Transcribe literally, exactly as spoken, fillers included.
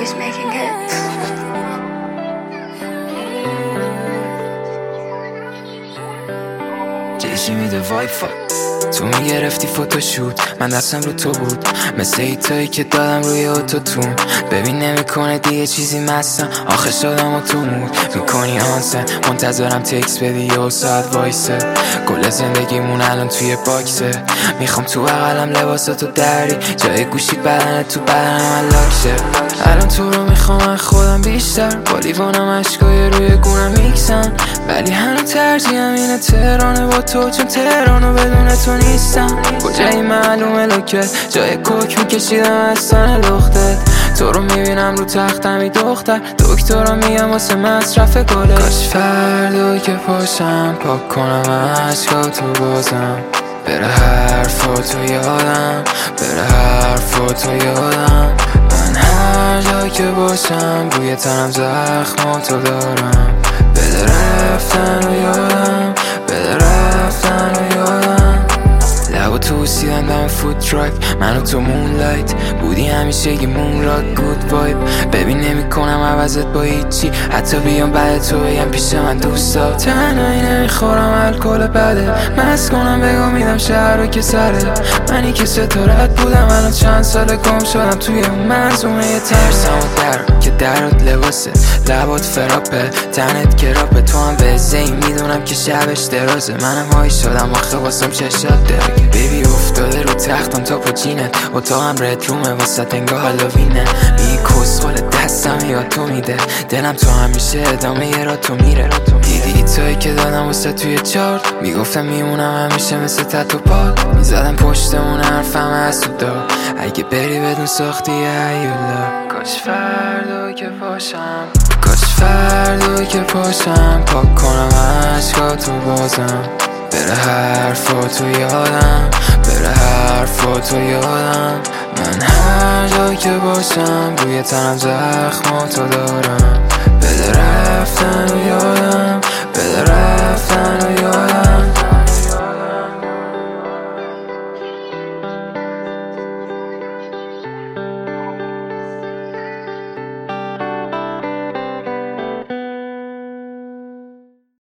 always making hits. جیشی میده وای فا تو میگرفتی فوتوشوت، من دستم رو تو بود مثل ایتایی که دادم روی اوتوتون. ببین نمیکنه دیگه چیزی مستم، آخه شدم و تو مود میکنی آنسن. منتظرم تکس بدی یه ساعت وایسه، کل زندگیمون الان توی باکسه. میخوام تو بغلم لباساتو دری، جای گوشی بدنه تو بدنم الاکشه. الان تو رو میخوام از خودم بیشتر، با لیوانم عشقای روی گونم میکسن، ولی هنو ترجیحم اینه تهرانه با تو، چون تهرانو بدون تو نیستم. کجایی معلومه لوکت، جای کوک میکشیدم از سن لختت. تو رو میبینم رو تختمی دختر، دکترا میگم واسه مصرف گله. کاش فردا که پاشم پاک کنم عشقاتو بازم، بره حرفاتو یادم، بره حرفاتو یادم. من هر جا که باشم بوی تنم زخماتو دارم، بده رفتن رو یادم، بده رفتن رو یادم. لبا تو سیدن دم فود تراک، من و تو مونلایت بودی همیشه یه مون راک گود وایب. ببین نمی کنم عوضت با هیچی، حتی بیام بعد تو بگم پیش من دوستا. تنهایی نمیخورم الکل بده، مست کنم بگم میدم شهر رو که سره. منی که ستارت بودم الان چند سال گم شدم توی اون منظومه یه ترسم و در که درات لباسه، لبات فراپه، تنت کراپه. تو هم به زی میدونم که شبش درازه، منم هایی شدم آخه واسم چشات داره. بیبی افتاده رو تختم تا پا جینت، اتاقم رد رومه واسه انگاه هالووینه. میگی کسخال دستم یاد تو میده، دلم تو همیشه ادامه یه را تو میره. دیدی ایتایی که دادم واسه توی چارت، میگفتم میمونم همیشه مثل تتو پاد. میزدم پشتمون حرفم از تو دار، اگه بری بدون ساختی ایولا. کاش فردا که پاشم، کاش فردا که پاشم پاک کنم عشقاتو بازم، بره حرفاتو یادم، بره حرفاتو یادم. من هر جا که باشم بوی تنم زخماتو دارم، بده رفتن رو یادم، بده رفتن رو یادم.